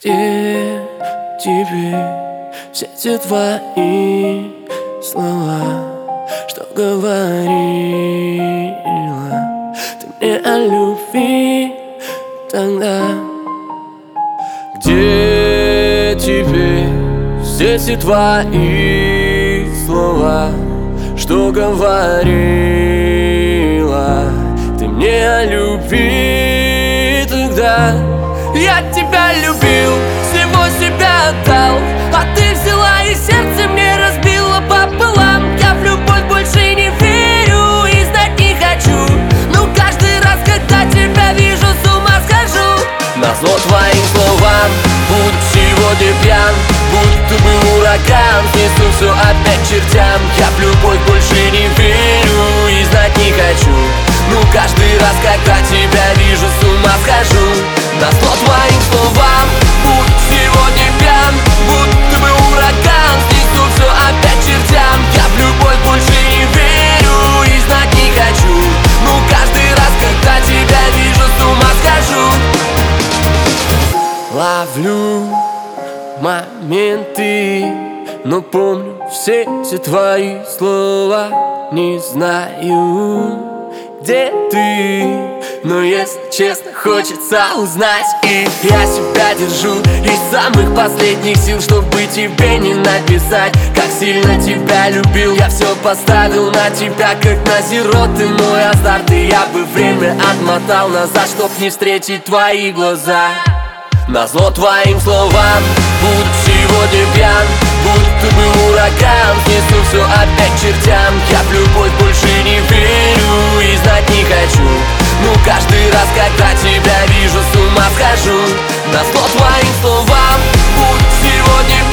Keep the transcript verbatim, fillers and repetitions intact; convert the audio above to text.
Где теперь все те твои слова, что говорила ты мне о любви тогда? Где теперь все те твои слова, что говорила ты мне о любви тогда? Я тебя любил, всего себя отдал, а ты взяла и сердце мне разбила пополам. Я в любовь больше не верю и знать не хочу, но каждый раз, когда тебя вижу, с ума схожу. Назло твоим словам буду сегодня пьян, будто бы ураган, снесу все опять чертям. Я в любовь больше не верю и знать не хочу, но каждый раз, когда тебя вижу, с ума схожу. Назло твоим словам буду сегодня пьян, будто бы ураган, снесу все опять чертям. Я в любовь больше не верю и знать не хочу, но каждый раз, когда тебя вижу, с ума схожу. Ловлю моменты, но помню все те твои слова. Не знаю, где ты, но если честно, хочется узнать. И я себя держу из самых последних сил, чтобы тебе не написать, как сильно тебя любил. Я все поставил на тебя, как на зеро, ты мой азарт. И я бы время отмотал назад, чтоб не встретить твои глаза. Назло твоим словам буду сегодня пьян, будто бы ураган, снесу все опять чертям. Я в любовь больше не верю и знать не хочу, но каждый раз, когда тебя вижу, с ума схожу. Назло твоим словам буду сегодня